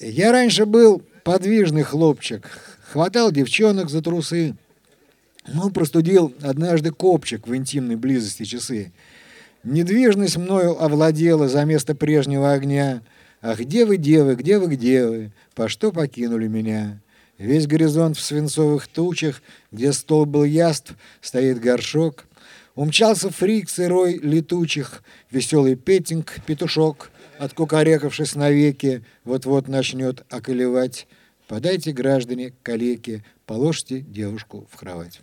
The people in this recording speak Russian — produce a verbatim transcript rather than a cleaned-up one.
Я раньше был подвижный хлопчик, хватал девчонок за трусы, но простудил однажды копчик в интимной близости часы. Недвижность мною овладела за место прежнего огня. Ах, где вы, девы, где вы, где вы, по что покинули меня? Весь горизонт в свинцовых тучах, где стол был яств, стоит горшок. Умчался фрик сырой летучих, веселый петинг, петушок, откукарекавшись навеки, вот-вот начнет околевать. Подайте, граждане, калеки, положьте девушку в кровать.